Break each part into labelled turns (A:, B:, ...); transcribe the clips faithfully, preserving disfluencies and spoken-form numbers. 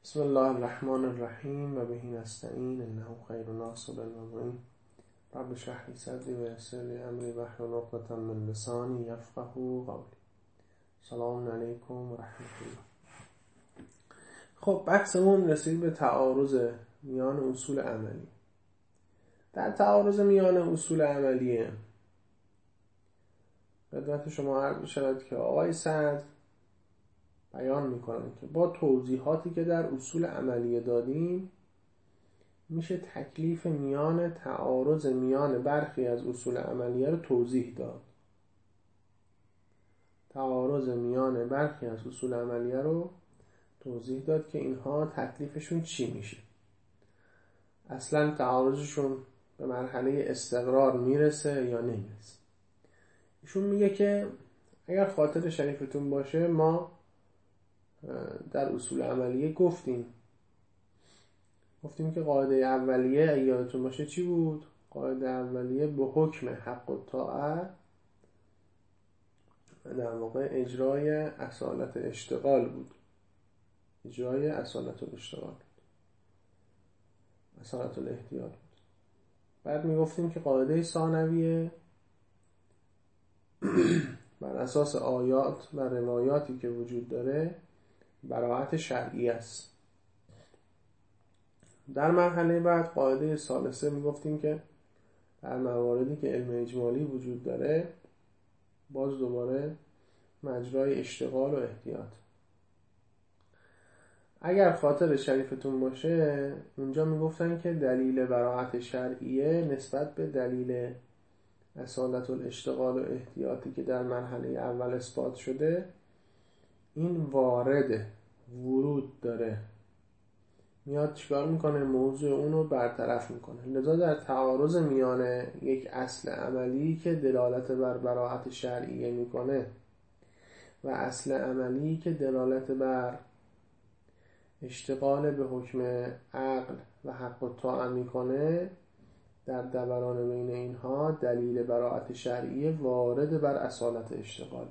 A: بسم الله الرحمن الرحیم و به نستعین انه خیر ناصر المعین. رب اشرح لی صدری و یسر لی امری واحلل عقدة من لسانی یفقهوا قولی. سلام علیکم و رحمت الله. خب بحثمون رسید به تعارض میان اصول عملی. در تعارض میان اصول عملیه خدمت شما عرض می‌شود که آقای سعد بیان میکنن که با توضیحاتی که در اصول عملیه دادیم میشه تکلیف میان تعارض میان برخی از اصول عملیه رو توضیح داد. تعارض میان برخی از اصول عملیه رو توضیح داد که اینها تکلیفشون چی میشه. اصلا تعارضشون به مرحله استقرار میرسه یا نمیرسه. ایشون میگه که اگر خاطر شریفتون باشه ما در اصول عملیه گفتیم گفتیم که قاعده اولیه اگه یادتون باشه چی بود؟ قاعده اولیه به حکم حق و طاعت در واقع اجرای اصالت اشتغال بود. اجرای اصالت الاشتغال بود. اصالت الاحتیاط بود. بعد میگفتیم که قاعده ثانویه بر اساس آیات و روایاتی که وجود داره براعت شرعی است. در مرحله بعد قاعده ثالثه میگفتیم که در مواردی که علم اجمالی وجود داره باز دوباره مجرای اشتغال و احتیاط. اگر خاطر شریفتون باشه اونجا میگفتن که دلیل براعت شرعیه نسبت به دلیل اصالت الاشتغال و احتیاطی که در مرحله اول اثبات شده این وارد ورود داره، میاد چیکار میکنه؟ موضوع اونو برطرف میکنه. لذا در تعارض میان یک اصل عملی که دلالت بر براعت شرعیه میکنه و اصل عملی که دلالت بر اشتغال به حکم عقل و حق و طاعه میکنه، در دوران بین اینها دلیل براعت شرعیه وارد بر اصالت اشتغال.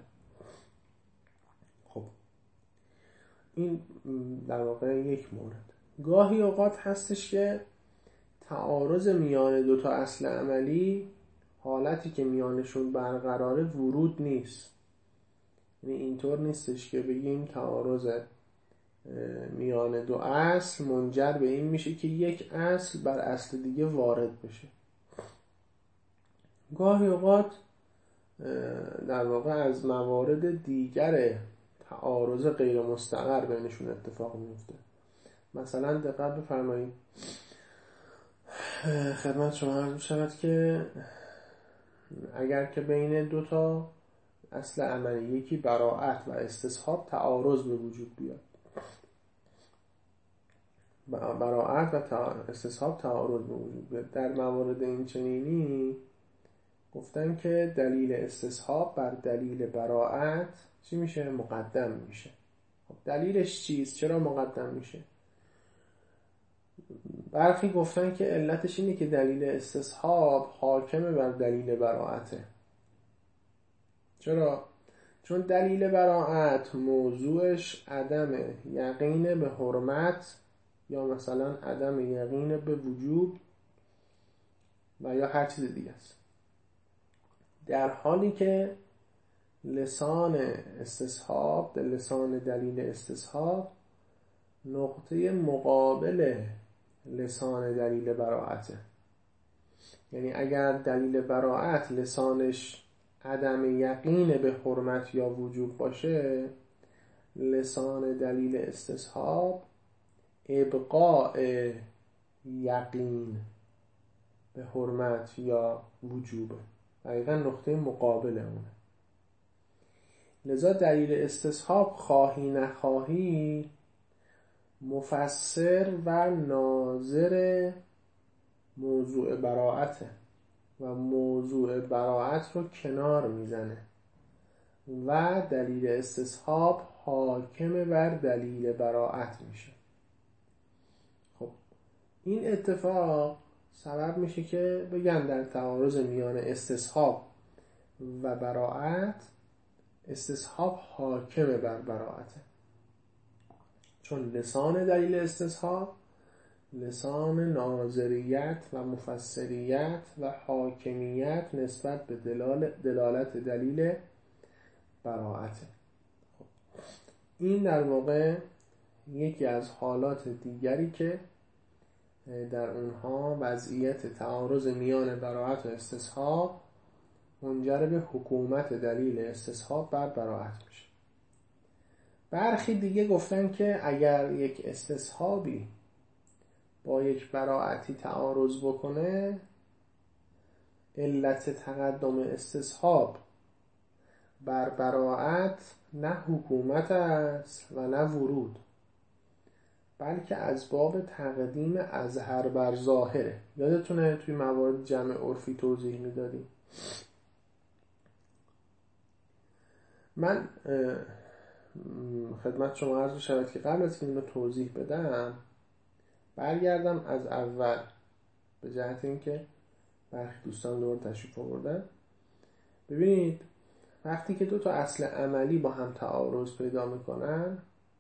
A: خب این در واقع یک مورد. گاهی اوقات هستش که تعارض میان دو تا اصل عملی حالتی که میانشون برقراره ورود نیست. یعنی اینطور نیستش که بگیم تعارض میان دو اصل منجر به این میشه که یک اصل بر اصل دیگه وارد بشه. گاهی اوقات در واقع از موارد دیگر تعارض غیر مستقر بینشون اتفاق میفته. مثلا دقت بفرمایید خدمت شما عرض شود که اگر که بین دو تا اصل عملی یکی براعت و استصحاب تعارض به وجود بیاد، براعت و استصحاب تعارض به وجود بیاد، در موارد این چنینی گفتن که دلیل استصحاب بر دلیل براعت چی میشه؟ مقدم میشه. خب دلیلش چیست؟ چرا مقدم میشه؟ برخی گفتن که علتش اینه که دلیل استصحاب حاکمه بر دلیل براعته. چرا؟ چون دلیل براعت موضوعش عدم یقین به حرمت یا مثلا عدم یقین به وجوب و یا هر چیز دیگه است، در حالی که لسان استصحاب، لسان دلیل استصحاب نقطه مقابل لسان دلیل براعته. یعنی اگر دلیل براعت لسانش عدم یقین به حرمت یا وجوب باشه، لسان دلیل استصحاب ابقاء یقین به حرمت یا وجوبه. دقیقا نقطه مقابل اونه. لذا دلیل استصحاب خواهی نخواهی مفسر و ناظر موضوع براعته و موضوع براعت رو کنار میزنه و دلیل استصحاب حاکم بر دلیل براعت میشه. خب این اتفاق سبب میشه که بگن در تعارض میان استصحاب و براعت استصحاب حاکم بر براعته. چون لسان دلیل استصحاب لسان ناظریت و مفسریت و حاکمیت نسبت به دلال دلالت دلیل براءت. خب. این در واقع یکی از حالات دیگری که در اونها وضعیت تعارض میان براءت و استصحاب منجر به حکومت دلیل استصحاب بر براءت میشه. برخی دیگه گفتن که اگر یک استصحابی با یک براءتی تعارض بکنه، علت تقدم استصحاب بر براءت نه حکومت است و نه ورود، بلکه از باب تقدیم اظهر بر ظاهره. یادتونه توی موارد جمع عرفی توضیح میدادیم. من خدمت شما عرض شود که قبل از که اینو توضیح بدم برگردم از اول، به جهت اینکه برخی دوستان دور تشریف آوردن. ببینید وقتی که دو تا اصل عملی با هم تعارض پیدا میکنن،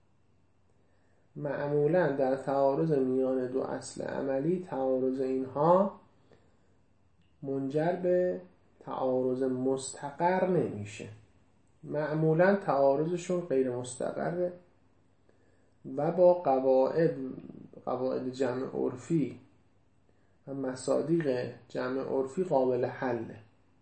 A: معمولا در تعارض میان دو اصل عملی تعارض اینها منجر به تعارض مستقر نمیشه. معمولا تعارضشون غیر مستقره و با قواعد قواعد جمع عرفی و مصادیق جمع عرفی قابل حله.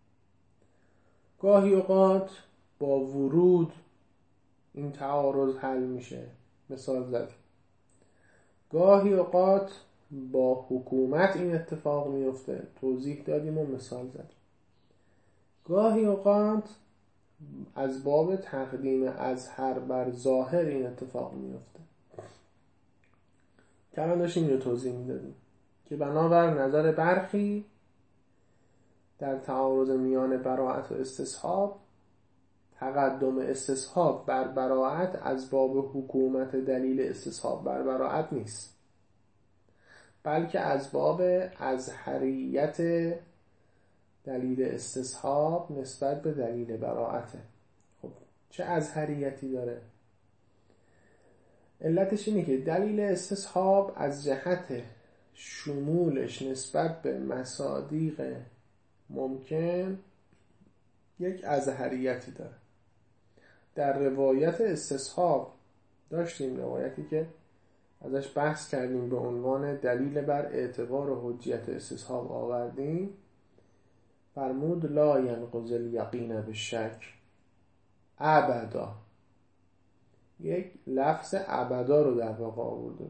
A: گاهی اوقات با ورود این تعارض حل میشه، مثال زدیم. گاهی اوقات با حکومت این اتفاق میفته، توضیح دادیم و مثال زدیم. گاهی اوقات از باب تقدیم اظهر بر ظاهر این اتفاق میفته. که الان داشتیم اینو توضیح میدادیم که بنابر نظر برخی در تعارض میان براءت و استصحاب، تقدم استصحاب بر براءت از باب حکومت دلیل استصحاب بر براءت نیست، بلکه از باب ازهریت دلیل استصحاب نسبت به دلیل براءته. خب چه ازهریتی داره؟ علتش اینه که دلیل استصحاب از جهت شمولش نسبت به مصادیق ممکن یک ازهریتی داره. در روایت استصحاب داشتیم، روایتی که ازش بحث کردیم به عنوان دلیل بر اعتبار و حجیت استصحاب آوردیم. فرمود لا ینقض الیقین بالشک ابدا. یک لفظ ابدا رو در واقع آورده.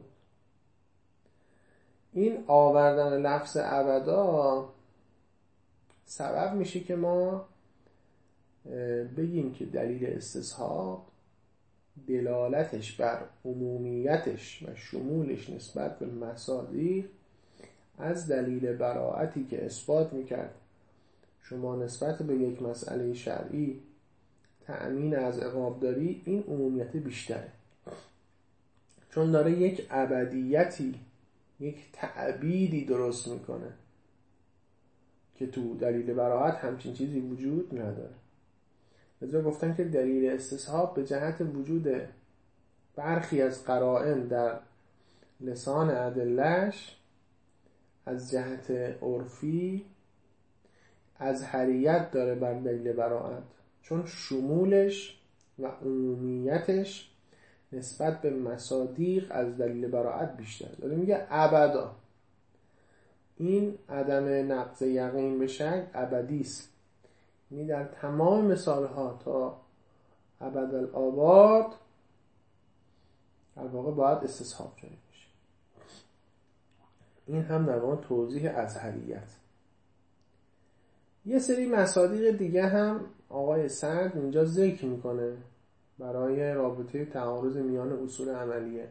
A: این آوردن لفظ ابدا سبب میشه که ما بگیم که دلیل استصحاب دلالتش بر عمومیتش و شمولش نسبت به مصادیق از دلیل براءتی که اثبات میکرد شما نسبت به یک مسئله شرعی تأمین از عقاب داری، این عمومیت بیشتره، چون داره یک ابدیتی، یک تعبیدی درست میکنه که تو دلیل براءت همچین چیزی وجود نداره. لذا گفتن که دلیل استصحاب به جهت وجود برخی از قرائن در لسان ادله‌اش از جهت عرفی ازهریت داره بر دلیل براءت، چون شمولش و عمومیتش نسبت به مصادیق از دلیل براءت بیشتر داره. میگه ابدا. این عدم نقض یقین به شک ابدی است، یعنی در تمام مثالها تا ابدالآباد در واقع باید استصحاب جاری بشه. این هم در واقع توضیح ازهریت. یه سری مصادیق دیگه هم آقای سعد اینجا ذکر میکنه برای رابطه تعارض میان اصول عملیه.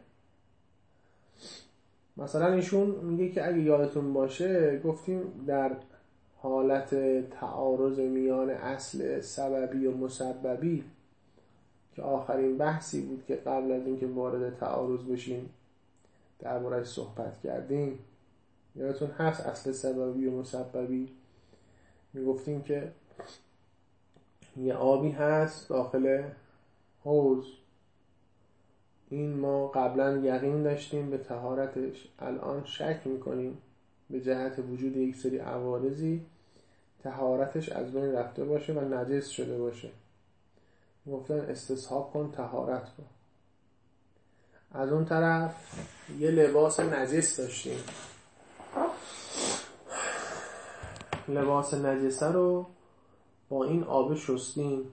A: مثلا ایشون میگه که اگه یادتون باشه گفتیم در حالت تعارض میان اصل سببی و مسببی که آخرین بحثی بود که قبل از اینکه وارد تعارض بشیم درباره‌اش صحبت کردیم، یادتون هست اصل سببی و مسببی میگفتیم که یه آبی هست داخل حوض، این ما قبلا یقین داشتیم به طهارتش، الان شک میکنیم به جهت وجود یک سری عوارضی طهارتش از بین رفته باشه و نجس شده باشه. گفتن استصحاب کن طهارت رو. از اون طرف یه لباس نجس داشتیم، لباس نجسه رو با این آب شستیم.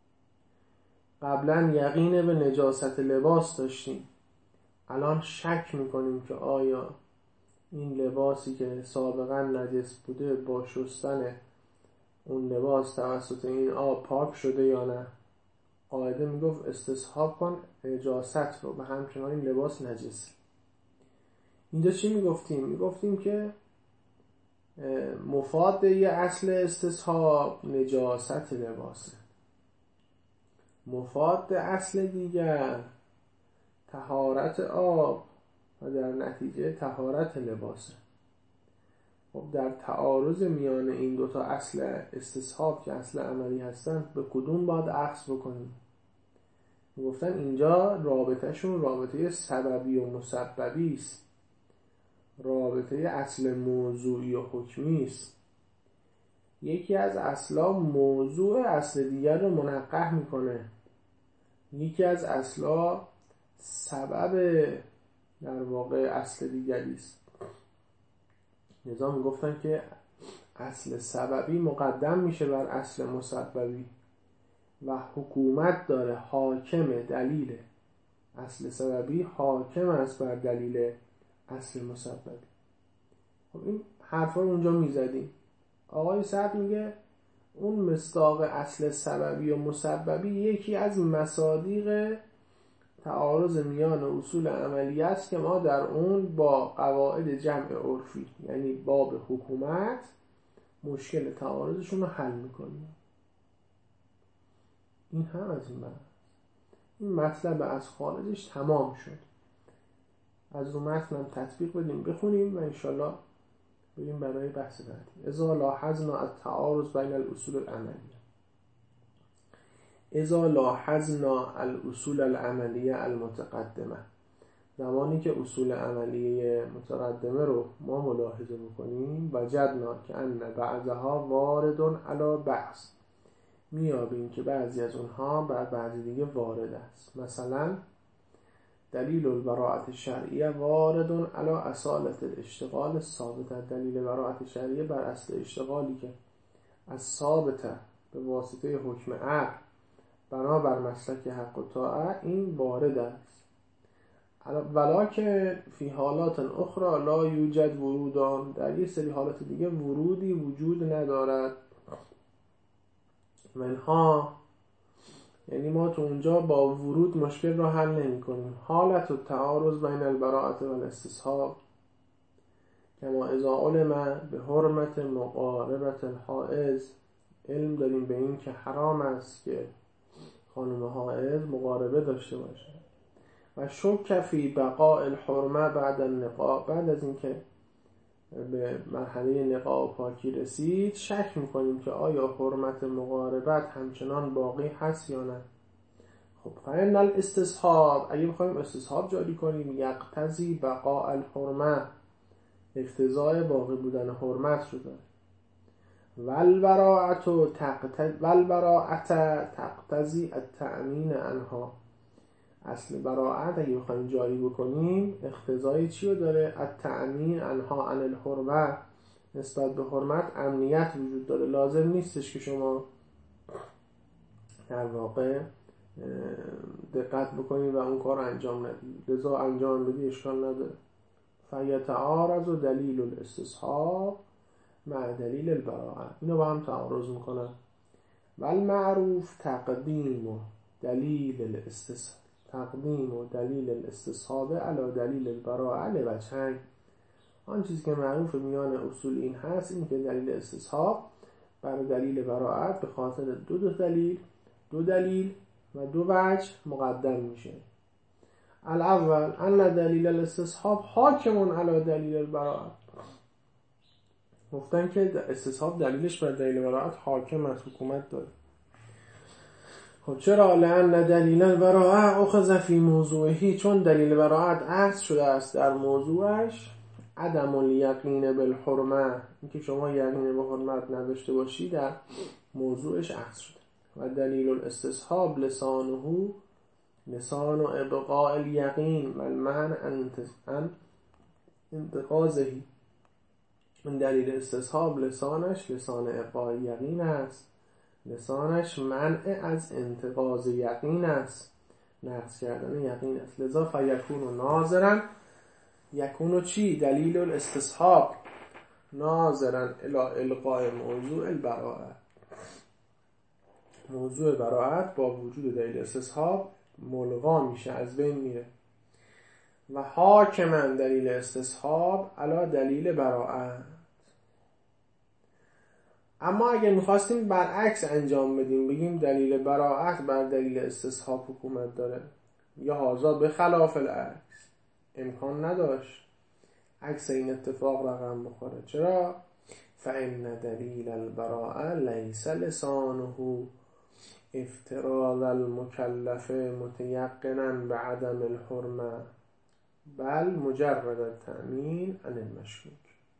A: قبلا یقین به نجاست لباس داشتیم، الان شک میکنیم که آیا این لباسی که سابقا نجس بوده با شستن اون لباس توسط این آب پاک شده یا نه. قاعده میگفت استصحاب کن نجاست رو و همچنان این لباس نجسه. اینجا چی میگفتیم؟ میگفتیم که مفاد یه اصل استصحاب نجاست لباسه، مفاد اصل دیگر طهارت آب و در نتیجه طهارت لباسه. خب در تعارض میان این دوتا اصل استصحاب که اصل عملی هستن به کدوم باید اخذ بکنیم؟ گفتن اینجا رابطهشون رابطه سببی و مسببی است، رابطه اصل موضوعی و حکمی است. یکی از اصلا موضوع اصل دیگر رو منقح میکنه، یکی از اصلا سبب در واقع اصل دیگری است. لذا میگفتن که اصل سببی مقدم میشه بر اصل مسببی و حکومت داره، حاکم دلیل اصل سببی حاکم است بر دلیل اصل مسببی. خب این حرفا رو اونجا میزدیم. آقای سعد میگه اون مصداق اصل سببی و مسببی یکی از مصادیق تعارض میان اصول عملی است که ما در اون با قواعد جمع عرفی یعنی باب حکومت مشکل تعارضشون رو حل میکنیم. این هم از این بحث. این مطلب از خارجش تمام شد. از رو متن هم تطبیق بدیم بخونیم و انشالله بریم برای بحث بعدی. اذا لاحظنا التعارض بین الاصول العملیه اذا لاحظنا الاصول العملیه المتقدمه زمانی که اصول عملیه متقدمه رو ما ملاحظه بکنیم وجدنا که ان بعضها وارد علی بعض میابیم که بعضی از اونها بر بعضی دیگه وارد است. مثلا دلیل البراءت شرعیه وارد علی اصالت الاشتغال ثابته. دلیل براءت شرعیه بر اصل اشتغالی که از ثابته به واسطه حکم عقل بنابر مسلک حق و طاعه این وارد است. ولکن فی حالات اخرى لا یوجد ورودان، در یک سری حالات دیگه ورودی وجود ندارد. منها یعنی ما تو اونجا با ورود مشکل رو حل نمی کنیم. حالت و تعارض بین البراءت و الاستصحاب کما اذا علم به حرمت مقاربت الحائض، علم داریم به این که حرام است که خانم حائض مقاربه داشته باشه. و شک فی بقاء الحرمه بعد النقاء، بعد از اینکه به مرحله نقاء و پاکی رسید شک میکنیم که آیا حرمت مقاربت همچنان باقی هست یا نه. خب فإن الاستصحاب، اگه بخوایم استصحاب جاری کنیم یقتضی بقاء الحرمه، اقتضای باقی بودن حرمت رو داره. والبراءت تقتضی والبراءت تقتضی التأمین عنها، اصل براءت اگه بخوایم جاری بکنیم اقتضای چی رو داره؟ التأمین عنها عن الحرمه، نسبت به حرمت امنیت وجود داره. لازم نیستش که شما در واقع دقت بکنید و اون کار انجام ندید، لذا انجام بدی اشکال نداره. فیتعارض دلیل الاستصحاب مع دلیل البراءه، اینا با هم تعارض میکنن. والمعروف تقدیم و دلیل الاستصحاب تقدیم و دلیل الاستصحاب علی دلیل البراءه لوجهین. آن چیزی که معروف میان اصول این هست این که دلیل استصحاب برای دلیل براءت به خاطر دو دو دلیل دو دلیل و دو وجه مقدم میشه. الاول ان دلیل الاستصحاب حاکم علی دلیل البراءه، گفتن که استصحاب دلیلش بر دلیل براءت حاکم است، حکومت داره. خب چرا؟ لأن دلیل البراءة اخذ فی موضوعه، چون دلیل براءت اخذ شده است در موضوعش. عدم الیقین بالحرمه، اینکه شما یقین به حرمت نداشته باشی در موضوعش اخذ شده. و دلیل الاستصحاب لسانه، لسان و ابقاء الیقین و المعنى عن انتقاضه. این دلیل استصحاب لسانش لسان ابقاء یقین است، لسانش منع از انتقاض یقین است، نقض کردن یقین است. لذا فیکون ناظرا، یکونو چی؟ دلیل الاستصحاب ناظرا الی القاء موضوع البراءه، موضوع براءت با وجود دلیل استصحاب ملغا میشه، از بین میره. و حاکما دلیل استصحاب علی دلیل براءت. اما اگه میخواستیم برعکس انجام بدیم، بگیم دلیل براءت بر دلیل استصحاب حکومت داره، یا هازا به خلاف العکس، امکان نداشت عکس این اتفاق رقم بخوره. چرا؟ فإن دلیل البراءه لیس لسانه افتراض المکلف متیقنا بعدم الحرمه بل مجرد التأمین عن المشکوک.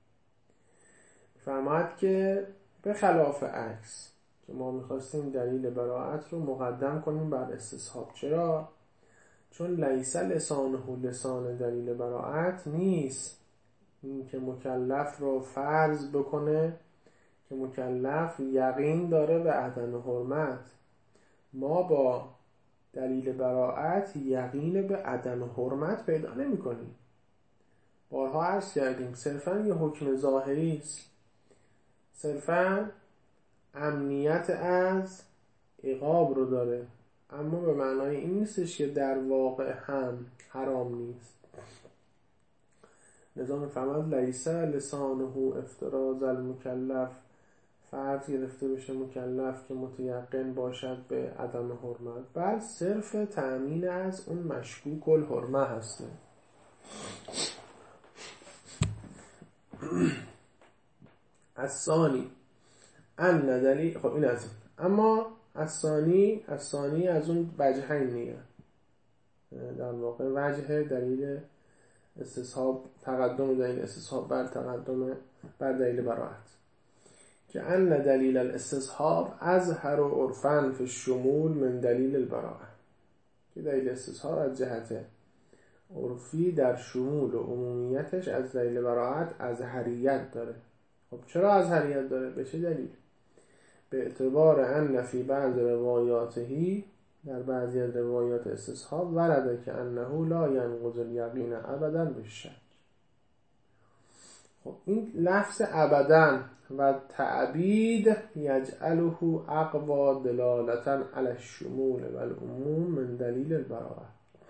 A: فرماید که به خلاف عکس که ما میخواستیم دلیل براءت رو مقدم کنیم بر استصحاب. چرا؟ چون لیس لسانه لسان دلیل براءت نیست این که مکلف رو فرض بکنه که مکلف یقین داره به عدم حرمت. ما با دلیل براءت یقین به عدم حرمت پیدا نمی کنیم. بارها عرض کردیم صرفا یه حکم ظاهری است، صرفا امنیت از عقاب رو داره، اما به معنای این نیستش که در واقع هم حرام نیست. لذا می‌فرماید لیس لسانه افتراض المکلف، فرض گرفته بشه مکلف که متیقن باشد به عدم حرمت، بل صرف تأمین از اون مشکوک الحرمه هسته. الثانی ان دلیل، خب این از این. اما الثانی، الثانی از اون وجهین نیه، در واقع وجه دلیل استصحاب، تقدم دلیل استصحاب بر تقدم بر دلیل براءت، که ان دلیل الاستصحاب اظهر عرفاً فی الشمول من دلیل البراءه، که دلیل استصحاب از جهت عرفی در شمول و عمومیتش از دلیل براءت اظهریت داره. خب چرا اظهریت داره؟ به چه دلیل؟ به اعتبار ان فی بعض روایاته، در بعضی از روایات استصحاب ورده که انه لا ینقض الیقین ابدا بالشک. خب این لفظ ابدا و تعبید یجعله اقوا دلالتا علی الشمول و العموم من دلیل البراءه.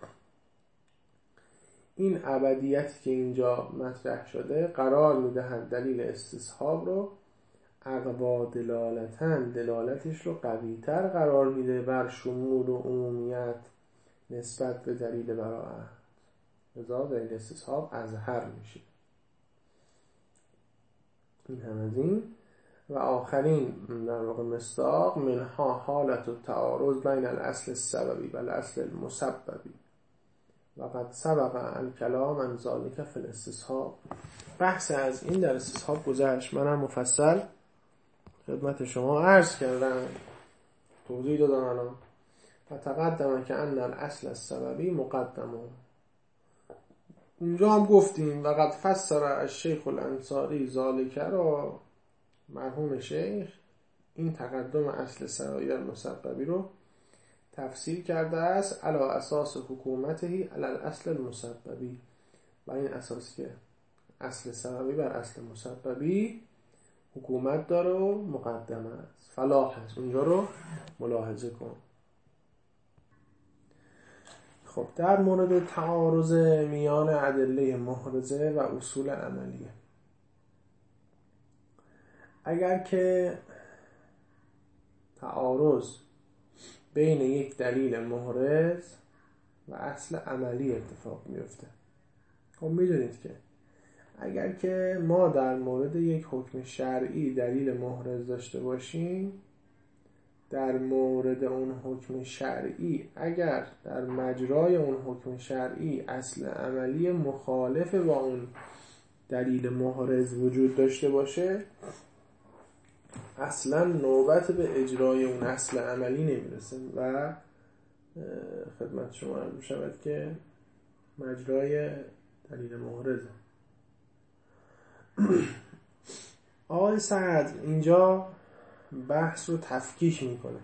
A: این ابدیتی که اینجا مطرح شده قرار میدهد دلیل استصحاب رو اقوا دلالتا، دلالتش رو قوی‌تر قرار میده بر شمول و عمومیت نسبت به دلیل براءت. لذا دلیل استصحاب اظهر میشه. این هم از این. و آخرین در واقع مصداق منها حالت التعارض بین الاصل السببی و الاصل المسببی و قد سبق الکلام عن ذلک فی الاستصحاب. بحث از این در استصحاب گذشت، منم مفصل خدمت شما عرض کردم، توضیح دادم الان. و تقدم که ان الاصل السببی مقدم، اونجا هم گفتیم و قد فسر الشیخ الانصاری ذالک را، مرحوم شیخ این تقدم اصل سببی در مسببی رو تفسیر کرده است علی اساس حکومتهی علی الاصل المسببی، و این اساس که اصل سببی بر اصل مسببی حکومت داره و مقدم است. فلاحظ، اونجا رو ملاحظه کن. خب در مورد تعارض میان ادله محرزه و اصول عملیه، اگر که تعارض بین یک دلیل محرز و اصل عملی اتفاق میفته، خب میدونید که اگر که ما در مورد یک حکم شرعی دلیل محرز داشته باشیم، در مورد اون حکم شرعی اگر در مجرای اون حکم شرعی اصل عملی مخالف با اون دلیل محرز وجود داشته باشه، اصلا نوبت به اجرای اون اصل عملی نمیرسه و خدمت شما عرض شود که مجرای دلیل محرزه. آقای سعد اینجا بحث رو تفکیک میکنه.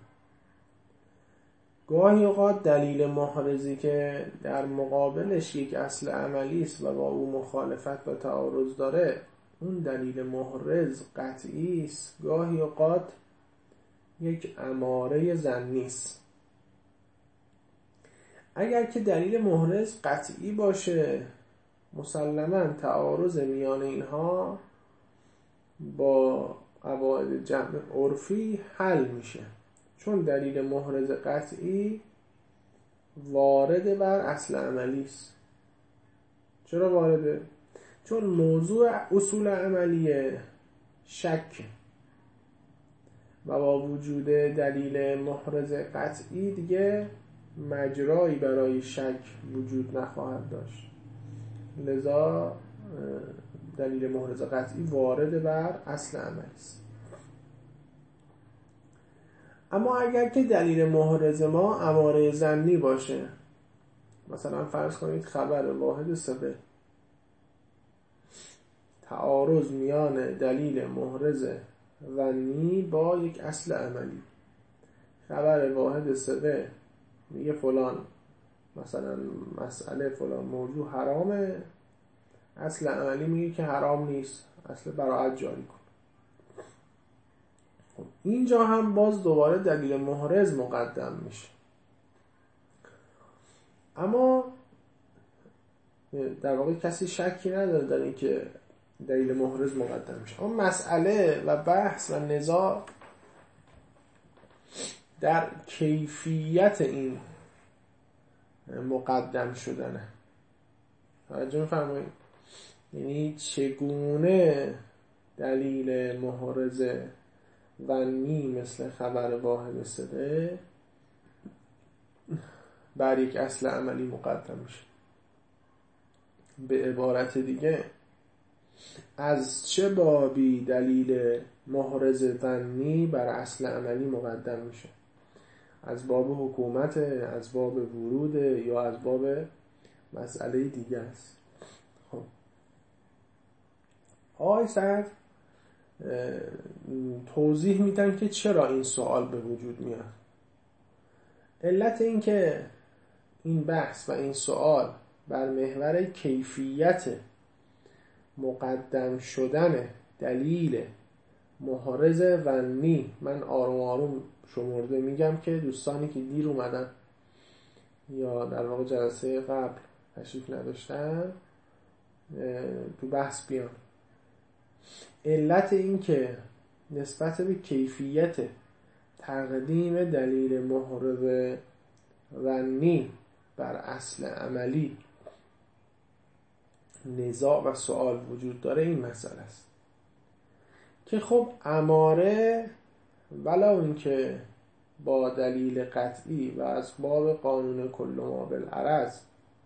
A: گاهی اوقات دلیل محرزی که در مقابلش یک اصل عملی است و با او مخالفت و تعارض داره، اون دلیل محرز قطعی است، گاهی اوقات یک اماره ظنی است. اگر که دلیل محرز قطعی باشه، مسلماً تعارض میان اینها با قواعد جمع عرفی حل میشه، چون دلیل محرز قطعی وارد بر اصل عملی است. چرا وارده؟ چون موضوع اصول عملیه شک و با وجود دلیل محرز قطعی دیگه مجرایی برای شک وجود نخواهد داشت، لذا دلیل محرز قطعی وارد بر اصل عملی است. اما اگر که دلیل محرز ما اماره ظنی باشه، مثلا فرض کنید خبر واحد ثقه، تعارض میان دلیل محرز ظنی با یک اصل عملی، خبر واحد ثقه میگه فلان مثلا مسئله فلان موضوع حرامه، اصل عملی میگه که حرام نیست، اصل براءت جاری کن. خب اینجا هم باز دوباره دلیل محرز مقدم میشه، اما در واقع کسی شکی نداره در این که دلیل محرز مقدم میشه. اما مسئله و بحث و نزاع در کیفیت این مقدم شدنه. توجه می‌فرمایید؟ یعنی چگونه دلیل محرز ظنی مثل خبر واحد ثقه بر یک اصل عملی مقدم میشه. به عبارت دیگه از چه بابی دلیل محرز ظنی بر اصل عملی مقدم میشه؟ از باب حکومت، از باب ورود، یا از باب مسئله دیگه است؟ خب آقای سعد توضیح میدن که چرا این سوال به وجود میاد. علت این که این بحث و این سوال بر محور کیفیت مقدم شدن دلیل محرز ظنی، من آروم آروم شمرده میگم که دوستانی که دیر اومدن یا در واقع جلسه قبل تشریف نداشتن تو بحث بیان. علت این که نسبت به کیفیت تقدیم دلیل محرز ظنی بر اصل عملی نزاع و سوال وجود داره این مسئله است که خب اماره ولو این که با دلیل قطعی و از باب قانون کل ما بالعرض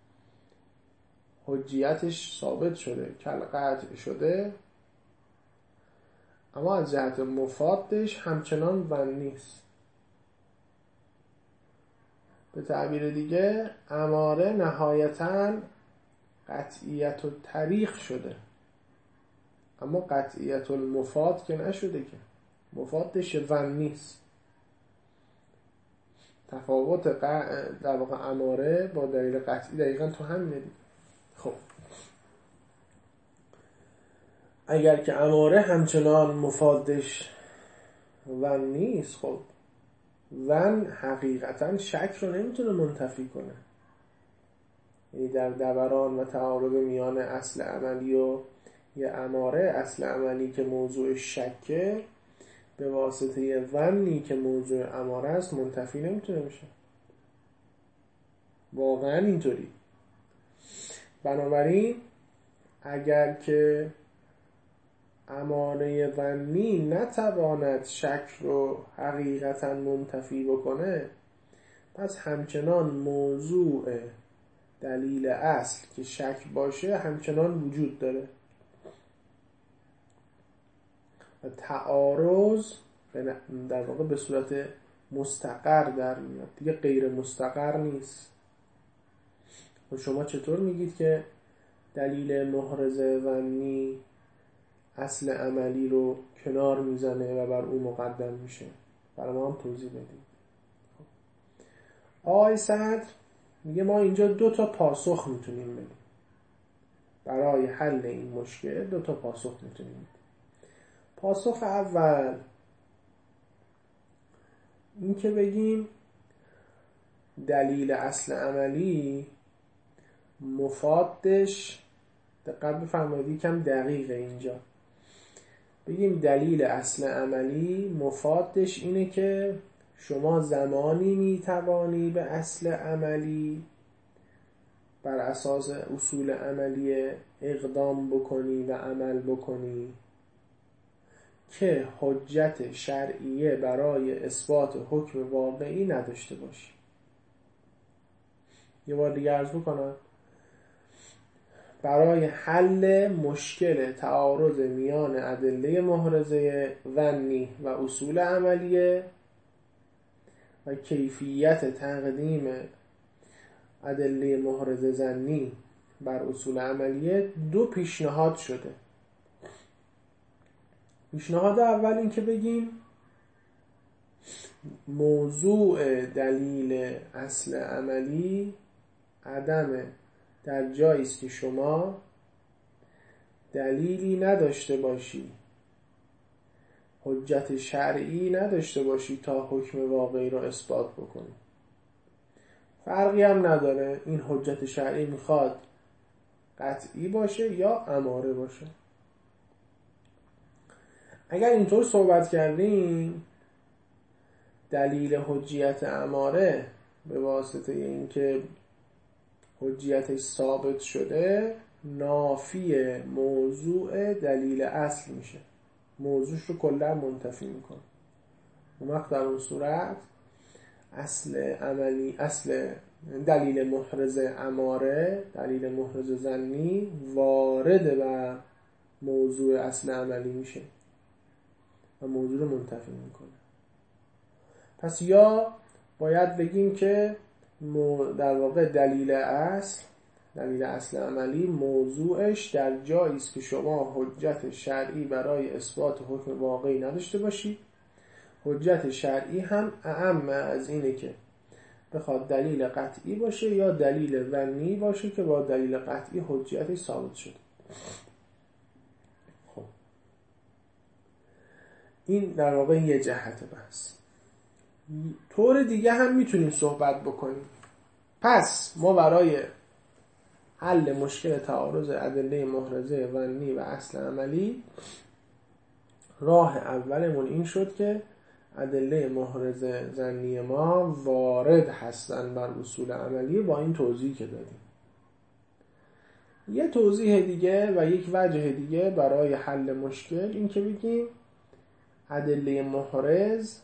A: حجیتش ثابت شده، کل قطع شده، اما از جهت مفادش همچنان ظنی است. به تعبیر دیگه اماره نهایتاً قطعیت الطریق شده، اما قطعیت المفاد که نشده، که مفادش ظنی است. تفاوت در واقع اماره با دلیل قطعی دقیقاً تو همینه دیگه. خب اگر که اماره همچنان مفادش ظنی است، خب ظن حقیقتاً شک رو نمیتونه منتفی کنه. یعنی در دوران و تعارض میان اصل عملی و یه اماره، اصل عملی که موضوع شکه به واسطه ظنی که موضوع اماره است منتفی نمیتونه بشه. واقعا اینطوری. بنابراین اگر که اماره ظنی نتواند شک رو حقیقتا منتفی بکنه، پس همچنان موضوع دلیل اصل که شک باشه همچنان وجود داره و تعارض در واقع به صورت مستقر در میاد، دیگه غیر مستقر نیست. و شما چطور میگید که دلیل محرز ظنی اصل عملی رو کنار میزنه و بر اون مقدم میشه؟ برای ما هم توضیح بدید. آقای صدر میگه ما اینجا دو تا پاسخ میتونیم بدیم برای حل این مشکل. دو تا پاسخ میتونیم بدیم. پاسخ اول این که بگیم دلیل اصل عملی مفادش، دقت بفرمایید یکم دقیقه اینجا، بگیم دلیل اصل عملی مفادش اینه که شما زمانی میتوانی به اصل عملی بر اساس اصول عملی اقدام بکنی و عمل بکنی که حجت شرعیه برای اثبات حکم واقعی نداشته باشی. یه بار دیگه عرض بکنم، برای حل مشکل تعارض میان ادله محرزه ظنی و اصول عملیه و کیفیت تقدیم ادله محرزه ظنی بر اصول عملیه، دو پیشنهاد شده. پیشنهاد اول این که بگیم موضوع دلیل اصل عملی عدم در جایی است که شما دلیلی نداشته باشی، حجت شرعی نداشته باشی تا حکم واقعی رو اثبات بکنی. فرقی هم نداره این حجت شرعی میخواد قطعی باشه یا اماره باشه. اگر اینطور صحبت کردیم دلیل حجیت اماره به واسطه اینکه حجیتش ثابت شده نافی موضوع دلیل اصل میشه، موضوعش رو کلا منتفی میکنه. اون وقت در اون صورت اصل عملی، اصل دلیل محرز اماره، دلیل محرز ظنی وارد بر موضوع اصل عملی میشه و موضوع رو منتفی میکنه. پس یا باید بگیم که در واقع دلیل اصل، دلیل اصل عملی موضوعش در جایی است که شما حجت شرعی برای اثبات حکم واقعی نداشته باشید. حجت شرعی هم اعم از اینه که بخواد دلیل قطعی باشه یا دلیل ظنی باشه که با دلیل قطعی حجیتش ثابت شده. خب این در واقع یه جهت بحث. طور دیگه هم میتونیم صحبت بکنیم. پس ما برای حل مشکل تعارض ادله محرزه ظنی و اصل عملی راه اولمون این شد که ادله محرزه ظنی ما وارد هستن بر اصول عملی با این توضیح که دادیم. یه توضیح دیگه و یک وجه دیگه برای حل مشکل این که بگیم ادله محرز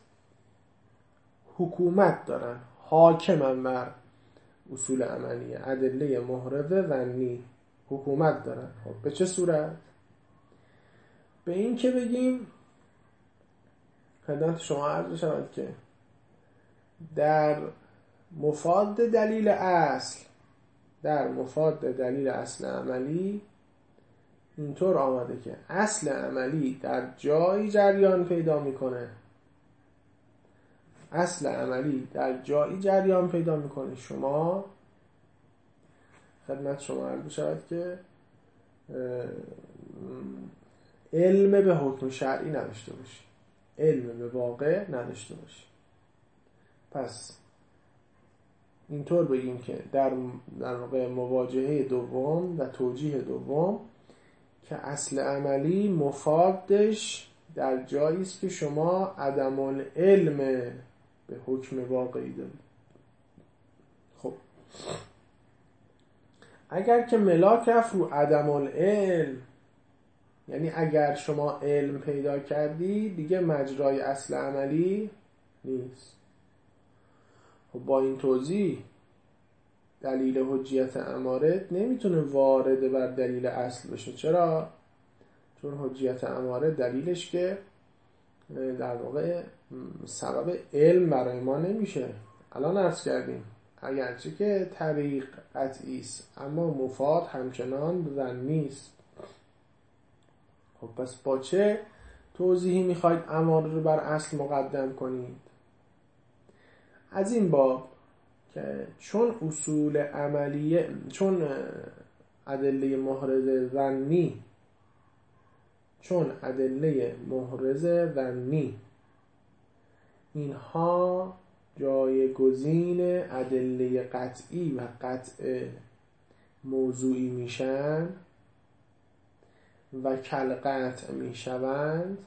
A: حکومت دارن، حاکمن بر اصول عملیه. ادله محرزه ظنی حکومت دارن. خب به چه صورت؟ به این که بگیم خدمت شما عرض شود که در مفاد دلیل اصل، در مفاد دلیل اصل عملی اینطور آمده که اصل عملی در جایی جریان پیدا میکنه، اصل عملی در جایی جریان پیدا میکنه شما خدمت شما عرض شود که علم به حکم شرعی نداشته باشی، علم به واقع نداشته باشی. پس اینطور بگیم که در در واقع مواجهه دوم و توجیه دوم که اصل عملی مفادش در جایی است که شما عدم العلم به حکم واقعی دارید. خب اگر که ملاک رفت رو عدم العلم، یعنی اگر شما علم پیدا کردی دیگه مجرای اصل عملی نیست. خب با این توضیح دلیل حجیت اماره نمیتونه وارد بر دلیل اصل بشه. چرا؟ چون حجیت اماره دلیلش که در واقع سبب علم برای ما نمیشه. الان عرض کردیم اگرچه که طریق قطعی است اما مفاد همچنان ظنی است. خب پس با چه توضیحی میخواید اماره رو بر اصل مقدم کنید؟ از این باب که چون اصول عملیه، چون ادله محرز ظنی چون ادله محرز ظنی اینها جایگزین ادله قطعی و قطع موضوعی میشن و کالقطع میشوند،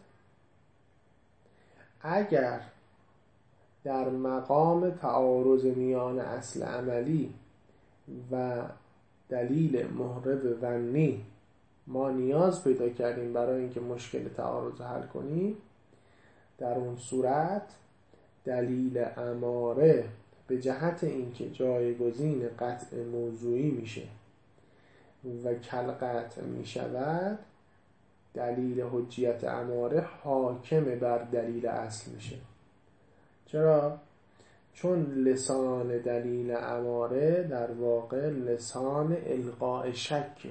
A: اگر در مقام تعارض میان اصل عملی و دلیل محرز ظنی ما نیاز پیدا کردیم برای اینکه مشکل تعارض حل کنیم، در اون صورت دلیل اماره به جهت اینکه جایگزین قطع موضوعی میشه و کالقطع میشود، دلیل حجیت اماره حاکم بر دلیل اصل میشه. چرا؟ چون لسان دلیل اماره در واقع لسان القاء شکه،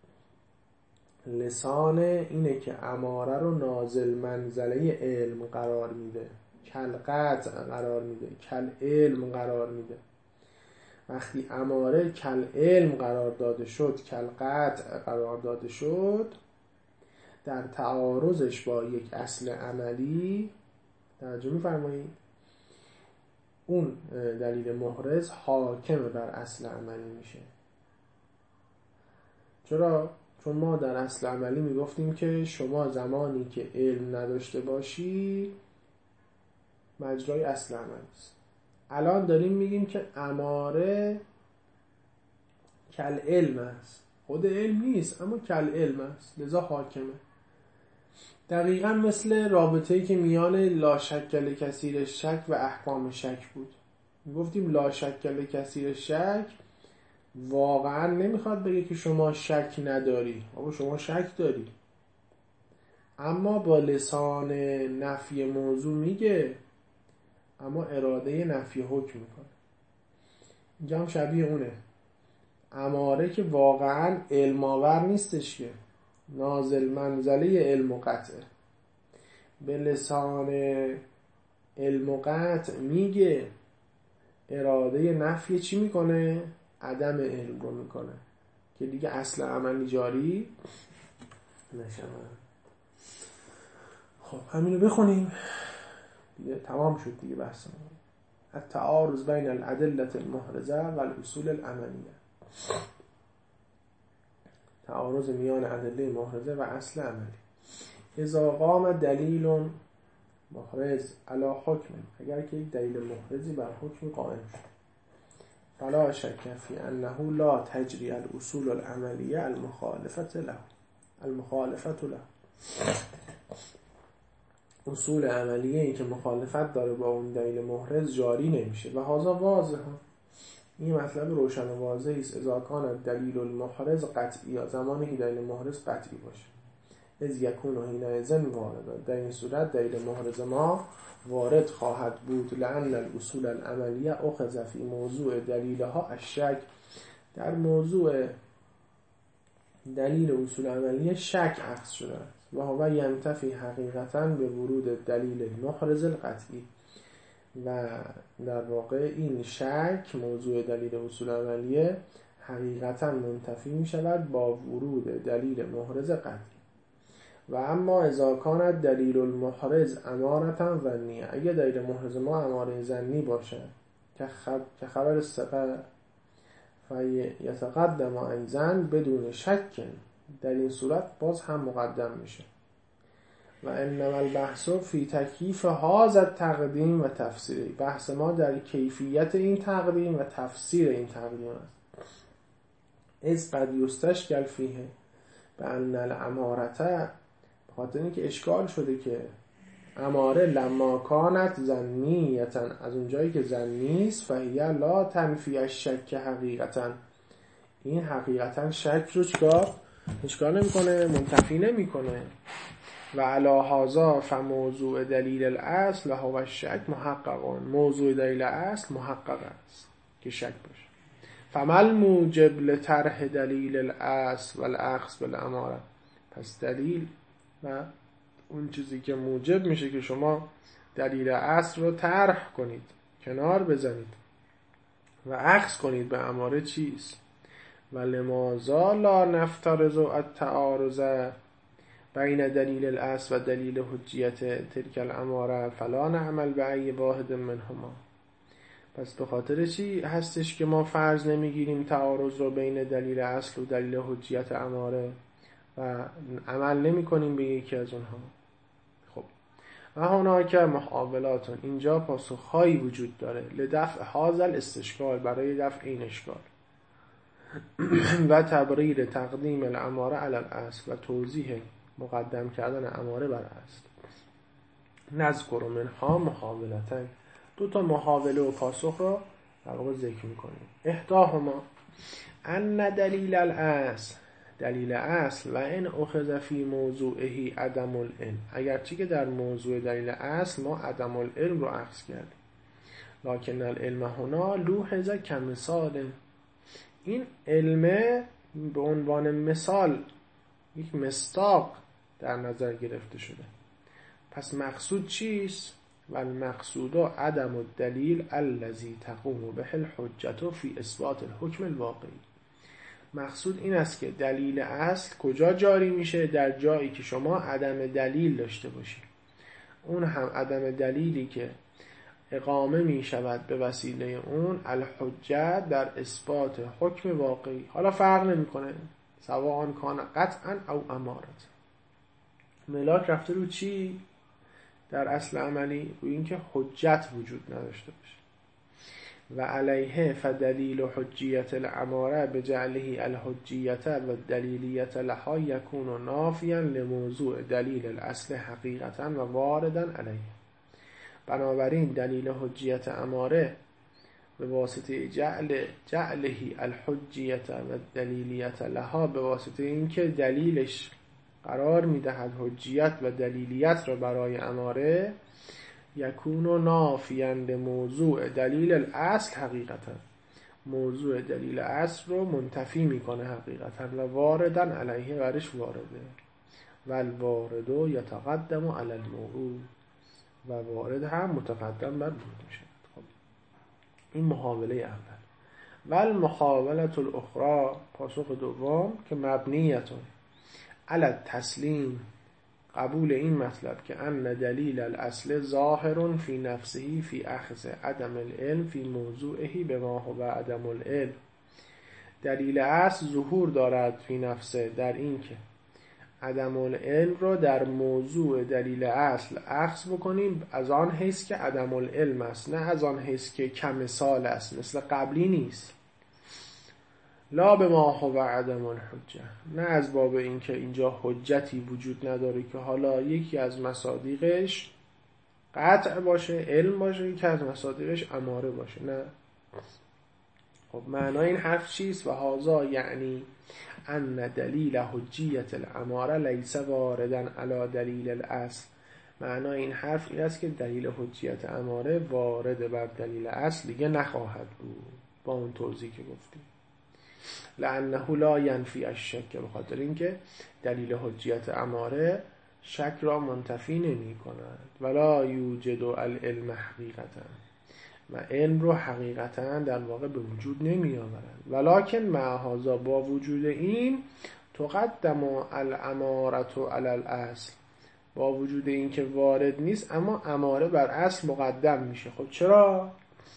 A: لسان اینه که اماره رو نازل منزله علم قرار میده، کالقطع قرار میده، کل علم قرار میده. وقتی اماره کل علم قرار داده شد، کالقطع قرار داده شد، در تعارضش با یک اصل عملی، توجه می‌فرمایید، اون دلیل محرز حاکم بر اصل عملی میشه. چرا؟ چون ما در اصل عملی میگفتیم که شما زمانی که علم نداشته باشی مجرای اصل عملی است. الان داریم میگیم که اماره کل علم است، خود علم نیست اما کل علم است، لذا حاکمه. دقیقا مثل رابطه‌ای که میان لا شک لکثیر شک و احکام شک بود. میگفتیم لا شک لکثیر شک واقعا نمیخواد بگه که شما شک نداری، اما شما شک داری، اما با لسان نفی موضوع میگه، اما اراده نفی حکم میکنه. اینجا هم شبیه اونه. اماره که واقعا علم آور نیستش، که نازل منزله علم و قطعه، به لسان علم و قطع میگه، اراده نفی چی میکنه؟ عدم علم رو میکنه که دیگه اصل عملی جاری نشود. خب همینو بخونیم دیگه تمام شد دیگه بحثمون. التعارض بین الادله المحرزه و الاصول العملیه، تعارض میان ادله محرزه و اصل عملی. اذا قام دلیل محرز علی حکم، اگر که یک دلیل محرزی بر حکم قائم شد، فلا شک فی انه لا تجری الاصول العملیه المخالفه له المخالفه له اصول عملیه این که مخالفت داره با اون دلیل محرز جاری نمیشه. و هذا واضحه، این مطلب روشن و واضحی است. اذا کان دلیل المحرز قطعی، زمانی که دلیل محرز قطعی باشه، از یکون و حینئذ وارد، در این صورت دلیل محرز ما وارد خواهد بود. لأن الاصول العملیه اخذ فی موضوع دلیلها الشک، در موضوع دلیل اصول عملیه شک اخذ شده است. و هو ینتفی حقیقتا به ورود دلیل محرز القطعی، و در واقع این شک موضوع دلیل اصول عملیه حقیقتا منتفی می شود با ورود دلیل محرز قطعی. و اما اذا کانت دلیل المحرز امارتا ظنیه، اگه دلیل محرز ما اماره ظنی باشه که خب... خبر ثقه فیتقدم ایضا بدون شک، در این صورت باز هم مقدم میشه. و انما البحث فی تکییف هذا التقدیم و تفسیره، بحث ما در کیفیت این تقدیم و تفسیر این تقدیم است. از قد یستشکل فیه، به ان الامارته، خاطر اینکه اشکال شده که اماره لما کانت ظنیتا، از اونجایی که ظنی است، فهی لا تنفی الشک حقیقتا، این حقیقتا شک رو چکار اشکال نمیکنه، منتفی نمیکنه. و علی هذا فموضوع دلیل الاصل هو الشک محقق، موضوع دلیل اصل محقق است که شک باشه. فمل موجب لطرح دلیل الاصل والاخذ بالاماره، پس دلیل و اون چیزی که موجب میشه که شما دلیل اصل رو طرح کنید، کنار بزنید و اخذ کنید به اماره چیست؟ و لماذا لا نفترض التعارض بین دلیل الاصل و دلیل حجیت تلک الاماره فلا نعمل به ای واحد منهما. پس به خاطر چی هستش که ما فرض نمیگیریم تعارض رو بین دلیل اصل و دلیل حجیت اماره و عمل نمی کنیم به یکی از اونها؟ خب و هناک محاولات، اینجا پاسخهایی وجود داره لدفع هذا الاستشکال، برای دفع این اشکال و تبریر تقدیم الاماره علی الاصل، و توضیح مقدم کردن اماره بر اصل. نذکر منها محاولتین، دو تا محاوله و پاسخ رو در واقع ذکر میکنیم. احداهما ان دلیل الاصل، دلیل اصل و ان اخذ فی موضوعه عدم العلم، اگرچه که در موضوع دلیل اصل ما عدم العلم رو اخذ کردیم، لکن العلم هنا لوحظ کمثال، این علم به عنوان مثال، یک مصداق در نظر گرفته شده. پس مقصود چیست؟ و المقصود عدم الدلیل الذی تقوم به الحجة فی اثبات الحکم الواقعی. مقصود این است که دلیل اصل کجا جاری میشه؟ در جایی که شما عدم دلیل داشته باشید، اون هم عدم دلیلی که اقامه می شود به وسیله اون الحجه در اثبات حکم واقعی. حالا فرق نمی کنه سواء کان قطعا او امارت. ملاک رفته رو چی؟ در اصل عملی رو این که حجت وجود نداشته باشه. و علیه فدلیل حجیت الاماره بجعله الحجیت و دلیلیت لها یکون نافیا لموضوع دلیل الاصل حقیقتا و واردا علیه. بنابراین دلیل حجیت اماره به واسطه جعل جعلهی الحجیت و دلیلیت لها، به واسطه اینکه دلیلش قرار میدهد حجیت و دلیلیت را برای اماره، یکون نافیاً لموضوع دلیل الاصل حقیقتا، موضوع دلیل اصل رو منتفی میکنه حقیقتا، و وارداً علیه برش وارده، و الوارد یتقدم علی الموعود، و وارد هم متقدم بر بود میشه. خب این محاوله اول. و المحاوله الاخرى، پاسخ دوم، که مبنیتون علی التسلیم، قبول این مطلب که ان دلیل الاصل ظاهر فی نفسه فی اخذ عدم العلم فی موضوعه بما هو عدم العلم. دلیل اصل ظهور دارد فی نفسه، در این که عدم العلم رو در موضوع دلیل اصل اخذ بکنیم، از آن حیث که عدم العلم است، نه از آن حیث که کمثال است، مثل قبلی نیست. لا به ما هو عدم الحجه، نه از باب این که اینجا حجتی وجود نداره که حالا یکی از مصادیقش قطع باشه، علم باشه، یکی از مصادیقش اماره باشه، نه. خب معنای این حرف چیست؟ و هذا یعنی ان دلیل حجیت الاماره لیس واردن علی دلیل الاصل. معنای این حرف این است که دلیل حجیت اماره وارد بر دلیل اصل دیگه نخواهد بود، با اون توضیح که گفتیم. لانه لا ینفی الشک، به خاطر اینکه دلیل حجیت اماره شک را منتفی نمی کند. ولا یوجد العلم حقیقتا، و علم رو حقیقتا در واقع به وجود نمی آورد. ولکن مع هذا، با وجود این، تقدم الامارة علی الاصل، با وجود این که وارد نیست اما اماره بر اصل مقدم میشه. خب چرا؟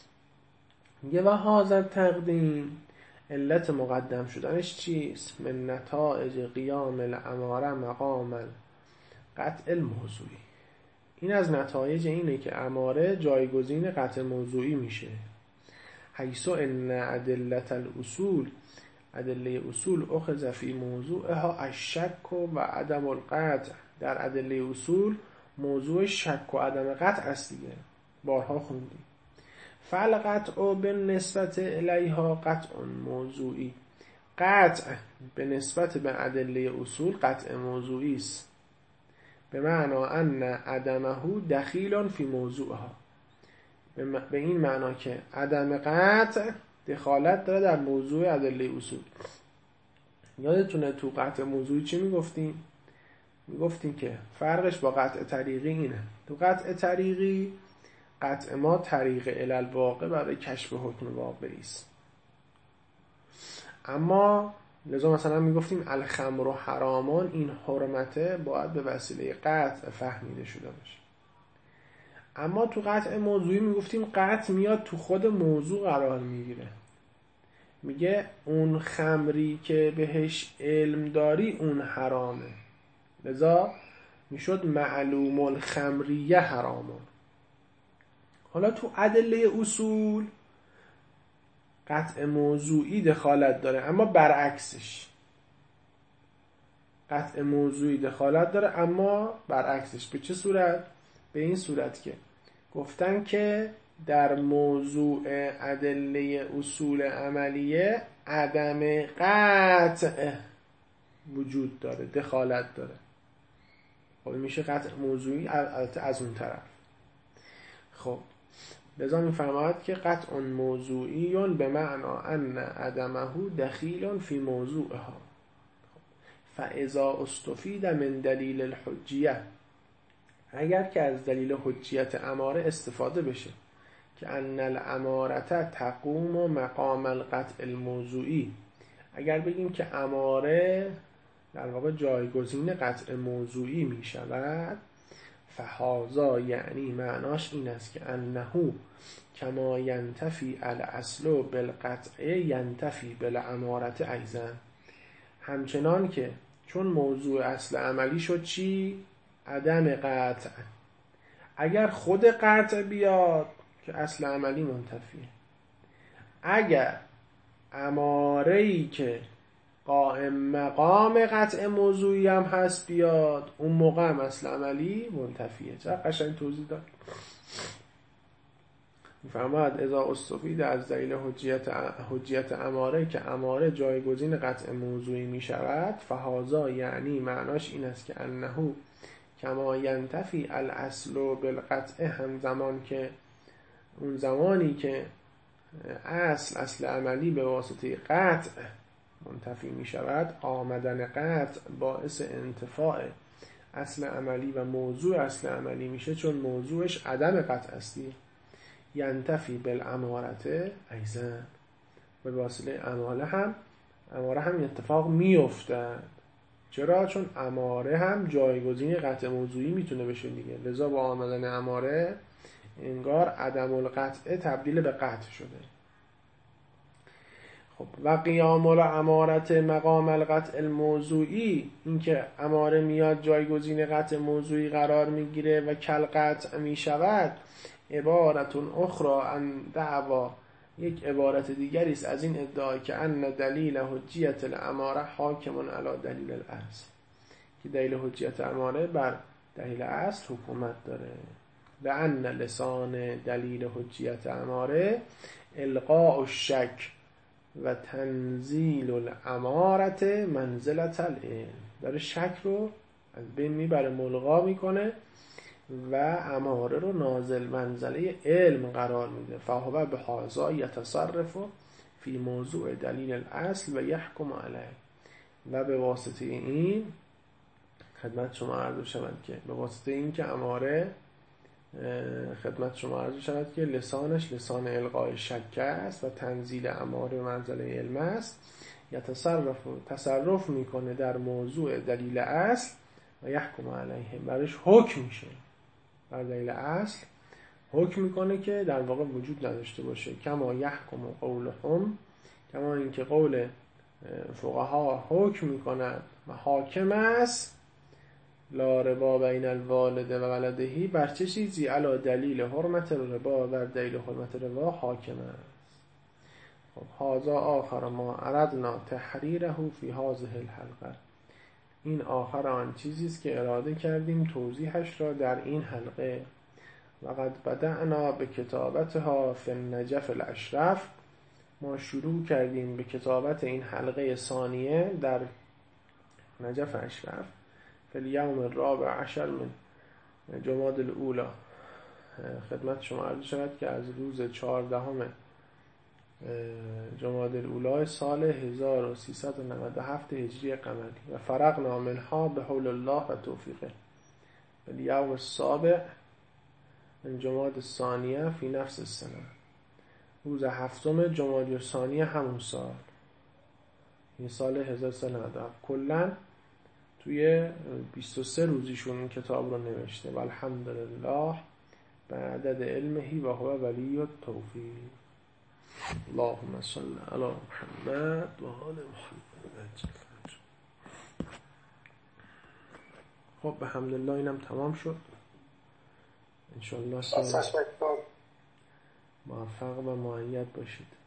A: میگه و هذا تقدیم، علت مقدم شدنش چیست؟ من نتائج قیام الاماره مقام قطع الموضوعی، این از نتایج اینه که اماره جایگزین قطع موضوعی میشه. حیث ان ادلة الاصول ادله اصول اخذ فی موضوعها الشک و عدم القطع. در ادله اصول موضوع شک و عدم قطع است دیگه، بارها خوندیم. فالقطع به نسبت الیها قطع موضوعی. قطع به نسبت به ادله اصول قطع موضوعی است، به معنی ان عدمه دخیل فی موضوعها، به این معنا که عدم قطع دخالت داره در موضوع ادله اصول. یادتونه تو قطع موضوعی چی میگفتیم؟ میگفتیم که فرقش با قطع طریقی اینه. تو قطع طریقی قطع ما طریق الالواقع برای کشف حکم واقعی است، اما لذا مثلا میگفتیم الخمر و حرامان، این حرمته باید به وسیله قطع فهمیده شده باشه. اما تو قطع موضوعی میگفتیم قطع میاد تو خود موضوع قرار میگیره، میگه اون خمری که بهش علم داری اون حرامه، لذا میشد معلوم الخمریه حرامه. حالا تو ادله اصول قطع موضوعی دخالت داره، اما برعکسش. قطع موضوعی دخالت داره اما برعکسش. به چه صورت؟ به این صورت که گفتن که در موضوع ادله اصول عملیه عدم قطع وجود داره، دخالت داره. خب میشه قطع موضوعی از اون طرف. خب لذا میفرماید که قطع موضوعی به معنا ان عدمه دخیل فی موضوعها. فاذا استفید من دلیل الحجیه، اگر که از دلیل حجیت اماره استفاده بشه که ان الامارته تقوم مقام القطع الموضوعی، اگر بگیم که اماره در واقع جایگزین قطع موضوعی می شود، فهذا یعنی معناش این است که انه کما ینتفی الاصل بالقطع ینتفی بالامارة ایضا، همچنان که چون موضوع اصل عملی شد چی؟ عدم قطع. اگر خود قطع بیاد که اصل عملی منتفیه، اگر اماره‌ای که قائم مقام قطع موضوعی هم هست بیاد، اون موقع هم اصل عملی منتفیه. چرا قشنگ توضیح داد. میفرماید اذا استفید از دلیل حجیت حجیت اماره که اماره جایگزین قطع موضوعی می شود، فهذا یعنی معناش این است که انه کما ینتفی الاصل بالقطع، هم زمان که اون زمانی که اصل اصل عملی به واسطه قطع منتفی می شود، آمدن قطع باعث انتفاع اصل عملی و موضوع اصل عملی میشه، چون موضوعش عدم قطع استی. ینتفی بالامارته ایضا، به واسطه اماره هم اماره هم اتفاق میافتد. چرا؟ چون اماره هم جایگزین قطع موضوعی میتونه بشه دیگه، لذا با آمدن اماره انگار عدم القطع تبدیل به قطع شده. خب و قیام الاماره مقام القطع الموضوعی، اینکه اماره میاد جایگزین قطع موضوعی قرار میگیره و کل قطع میشود، عبارت اخرى عن دعوا، یک عبارت دیگری است از این ادعا که ان دلیل حجیت الاماره حاکم علی دلیل الاصل، که دلیل حجیت اماره بر دلیل اصل حکومت داره. لأن لسان دلیل حجیت اماره القاء الشک و تنزیل الاماره منزلت العلم، داره شک رو از بین میبره، ملغا میکنه و اماره رو نازل منزله علم قرار میده. فهو بهذا یتصرف فی موضوع دلیل الاصل و یحکم علیه، و به واسطه این خدمت شما عرض شود که به واسطه این که اماره خدمت شما عرض شود که لسانش لسان القای شک است و تنزیل اماره منزله علم است، یتصرف تصرف میکنه در موضوع دلیل اصل و یحکم علیه، برش حکم میشه، بر دلیل اصل حکم میکنه که در واقع وجود نداشته باشه. کما یحکم قولهم، کما اینکه قول فقها حکم میکنند و حاکم است، لا ربا بین الوالد و ولدهی، بر چه چیزی؟ علی دلیل حرمت ربا، بر دلیل حرمت ربا حاکم است. خب هذا آخر ما اردنا تحریره فی هذه الحلقه، این آخر آن چیزی است که اراده کردیم توضیحش را در این حلقه. وقد بدأنا به کتابتها فی النجف الاشرف، ما شروع کردیم به کتابت این حلقه ثانیه در نجف اشرف. فی الیوم الرابع عشر من جمادی الاولی، خدمت شما عرض شود که از روز چهاردهم جمادی الاولی سال هزار و سیصد و نود و هفت هجری قمری. و فرقنا منها به حول الله و توفیقه الیوم السابع من جمادی الثانیه فی نفس السنه، روز هفتم جمادی الثانیه همون سال، این سال هزار و سیصد و نود و هفت. کلا توی بیست و سه روزیشون این کتاب رو نوشته. و الحمدلله به عدد علمه و هو ولی التوفیق. اللهم صل علی محمد و آل محمد. خب به حمدالله اینم تمام شد. انشاءالله موفق و مؤید باشید.